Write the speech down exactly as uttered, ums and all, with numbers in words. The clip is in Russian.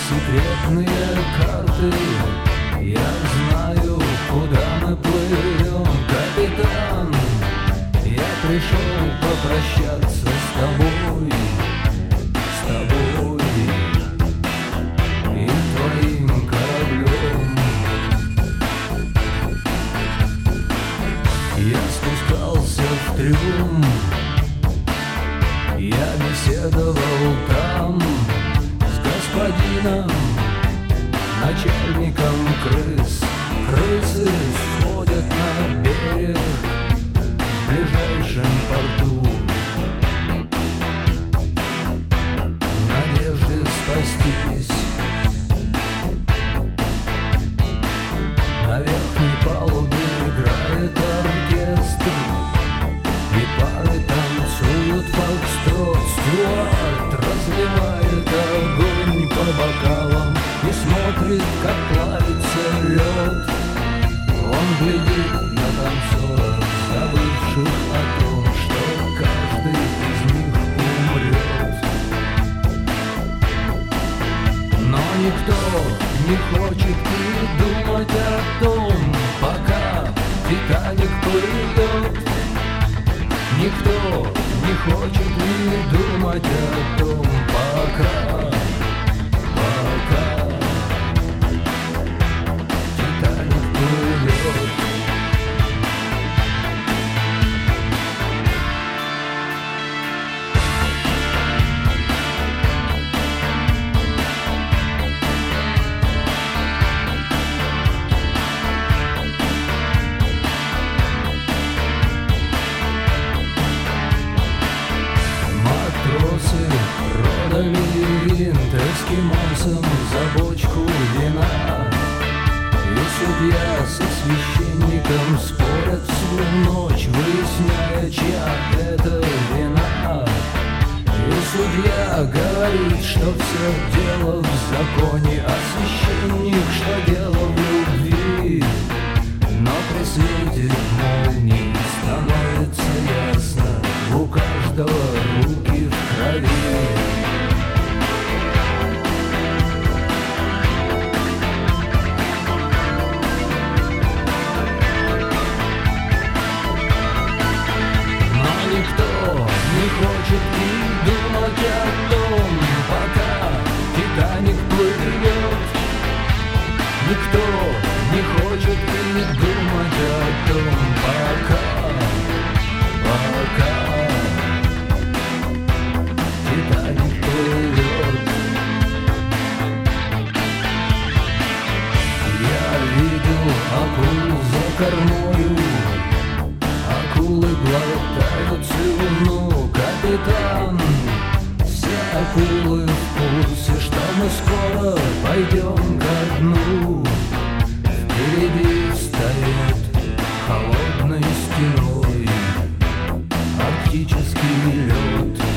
секретные карты. Я знаю, куда мы плывем, капитан. Я пришел попрощаться с тобой, с тобой и твоим кораблем. Я спускался в трюм, я беседовал там с господином, начальником крыс. Крысы сходят на берег в ближайшем порту в надежде спастись. На верхней палубе играет оркестр, и пары танцуют фокстрот. Стюарт разливает огонь по бокалам и смотрит, как плавится лед. Он глядит на танцоров, забывших о том, что каждый из них умрет. Но никто не хочет и думать о том, пока Титаник плывет. Никто не хочет и думать о том, пока, пока Титаник плывет. Продали винт эскимосам за бочку вина, и судья со священником спорят всю ночь, выясняя, чья это вина. И судья говорит, что все дело в законе, а священник, что дело в любви. Но при свете молний становится ясно, у каждого руки в крови. Не хочет и думать о том, пока Титаник плывет. Никто не хочет и думать о том, пока, пока Титаник плывет. Я видел акул за кормою, акулы глотают слюну. Капитан, все акулы в курсе, что мы скоро пойдем ко дну. Впереди стоит холодной стеной арктический лед.